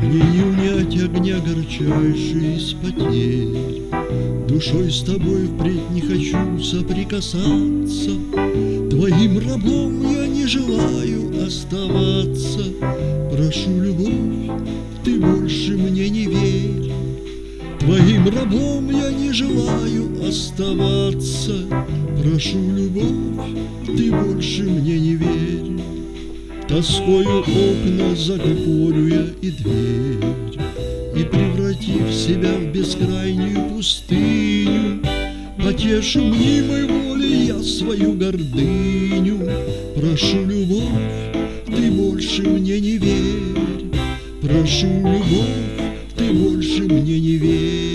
Мне не унять огня горчайший из потерь. Душой с тобой впредь не хочу соприкасаться. Твоим рабом я не желаю оставаться. Прошу, любовь, ты больше мне не верь. Твоим рабом я не желаю оставаться. Прошу, любовь, ты больше мне не верь. Тоскою окна закупорю я и дверь, и, превратив себя в бескрайнюю пустыню, потешу мнимой волей я свою гордыню. Прошу, любовь, ты больше мне не верь. Прошу, любовь, ты больше мне не верь.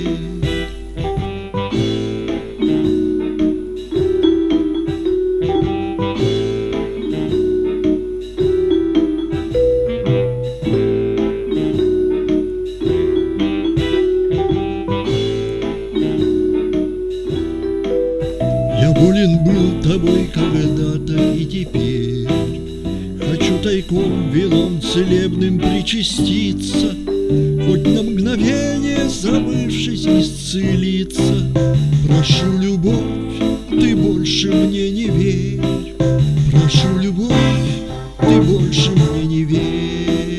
Я болен был тобой когда-то и теперь хочу тайком вином целебным причаститься, хоть на мгновение, забывшись, исцелиться. Прошу, любовь, ты больше мне не верь. Прошу, любовь, ты больше мне не верь.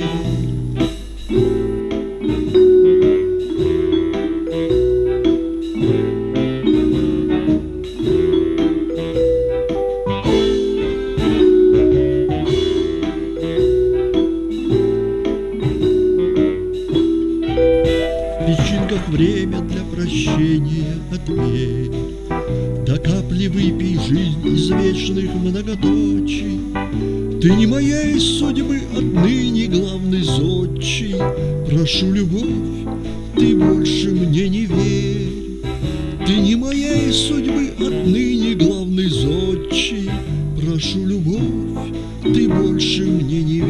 В песчинках время для прощения отмерь, до капли выпей жизнь из вечных многоточий. Ты не моей судьбы отныне главный зодчий. Прошу, любовь, ты больше мне не верь. Ты не моей судьбы отныне главный зодчий. Прошу, любовь, ты больше мне не верь.